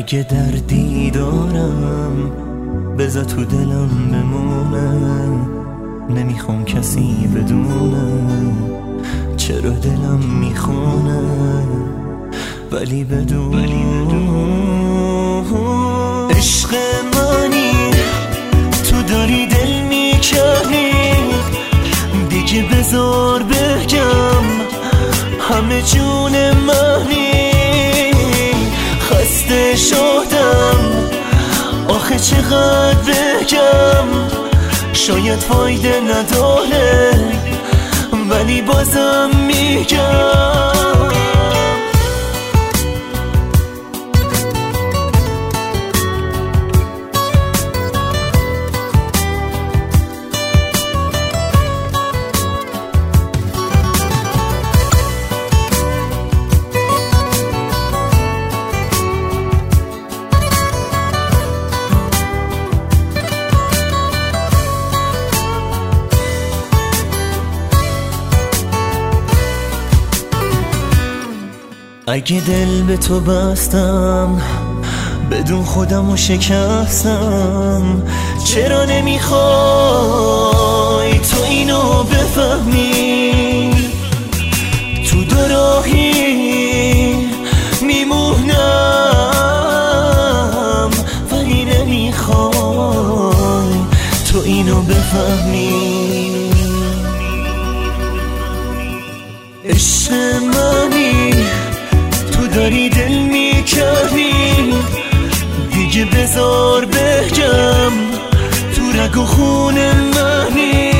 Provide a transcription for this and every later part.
اگه دردی دارم بذار تو دلم بمونه، نمیخوام کسی بدونه چرا دلم میخونه، ولی بدون عشق منی تو داری دل میکنی، دیگه بذار بگم همه جون منی، خسته شدم آخه چقدر بگم، شاید فایده نداره ولی بازم میگم. اگه دل به تو بستم بدون خودمو شکستم، چرا نمیخوای تو اینو بفهمی؟ تو دو راهی میمونم ولی نمیخوای تو اینو بفهمی. عشق منی تو داری دل میکنی، دیگه بذار بگم تو رگ و خون منی،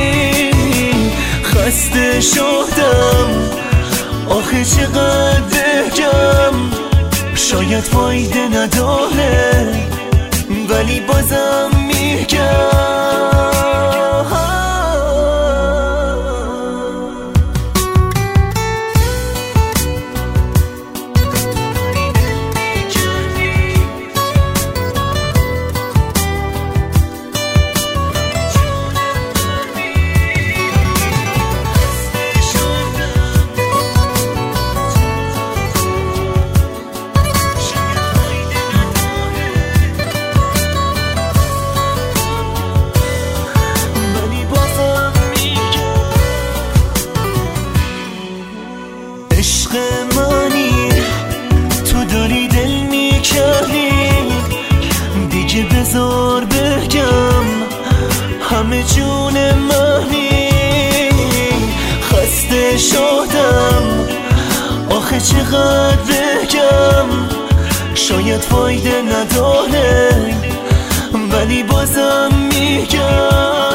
خسته شدم آخه چقدر بگم، شاید فایده نداره ولی بازم میگم. عشق منی تو داری دل میکنی، دیگه بذار بگم همه جون منی، خسته شدم آخه چقدر بگم، شاید فایده نداره ولی بازم میگم.